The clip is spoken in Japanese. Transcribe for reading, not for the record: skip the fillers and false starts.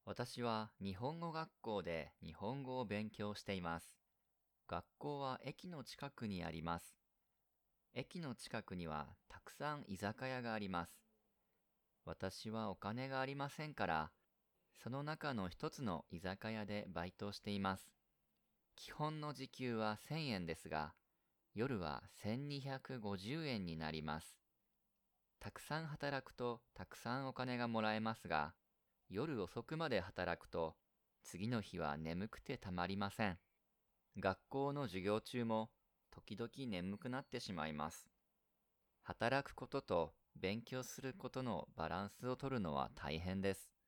私は日本語学校で日本語を勉強しています。学校は駅の近くにあります。駅の近くにはたくさん居酒屋があります。私はお金がありませんから、その中の一つの居酒屋でバイトをしています。基本の時給は1000円ですが、夜は1250円になります。たくさん働くとたくさんお金がもらえますが、夜遅くまで働くと次の日は眠くてたまりません。学校の授業中も時々眠くなってしまいます。働くことと勉強することのバランスを取るのは大変です。